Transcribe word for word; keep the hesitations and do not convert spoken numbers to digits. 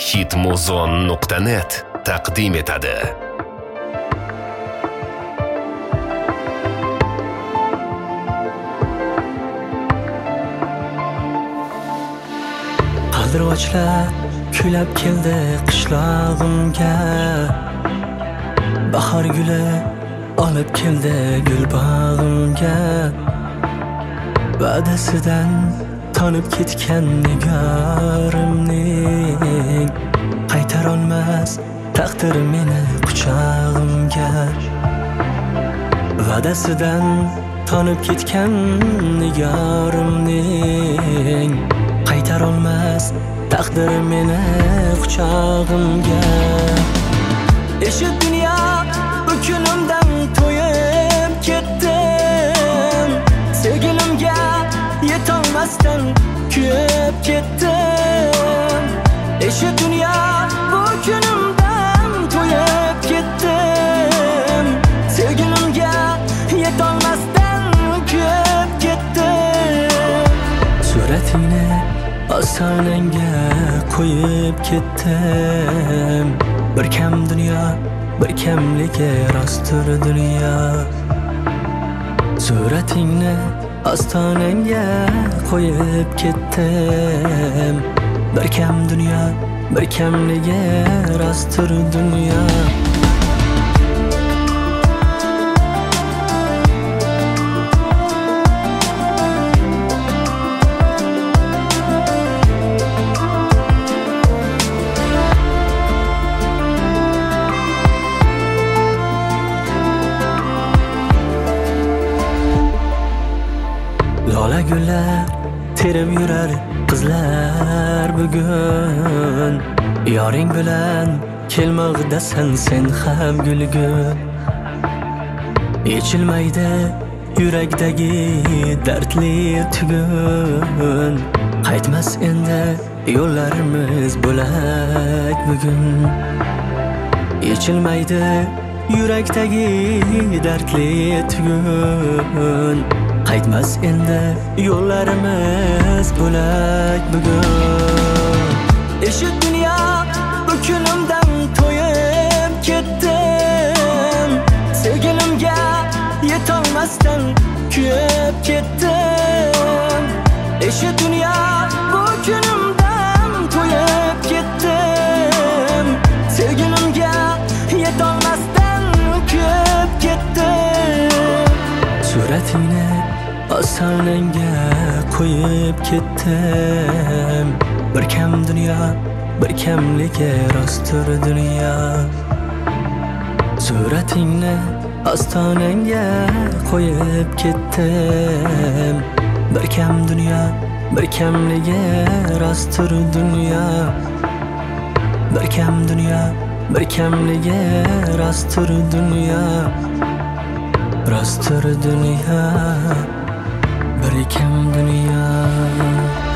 hitmuzon nuqta net taqdim etadi. Qaldirg'ochlar kulab keldi qishlog'imga, bahor guli olib keldi gul bog'imga. Va'dasidan tonib ketgan nigorimning qaytarolmas taqdiri meni quchog'imga. Va'dasidan tonib ketgan nigorimning qaytarolmas taqdiri meni quchog'imga. Eshit dunyo bu kunimdan to'yib ketdim, sevgilimga yetolmasdan kuyib ketdim. Eshit dunyo bu kunimdan to'yib ketdim, sevgilimga yetolmasdan kuyib ketdim. Suratingni ostonangga qo'yib ketdim. Bir kam dunyo, bir kamligi rostdir dunyo. Suratingni ostonangga qo'yib ketdim. Bir kam dunyo, bir kamligi rostdir dunyo. Lola gullar terib yurar qizlar bugun, yoring bilan kelmoqdasan sen ham gulgun. Yechilmaydi yurakdagi dardli tugun, qaytmas endi yo'llarimiz bo'lak bugun. Yechilmaydi yurakdagi dardli tugun, qaytmas endi yo'llarimiz bo'lak bugun. Eshit dunyo bu kunimdan to'yib ketdim, sevgilimga yetolmasdan kuyib ketdim. Eshit dunyo bu kunimdan to'yib ketdim, sevgilimga yetolmasdan kuyib ketdim. Suratingni ostonangga qo'yib ketdim. Bir kam dunyo, bir kamligi rostdir dunyo. Suratingni ostonangga qo'yib ketdim. Bir kam dunyo, bir kamligi rostdir dunyo. Bir kam dunyo, bir kamligi rostdir dunyo. Rostdir dunyo, bir kam dunyo.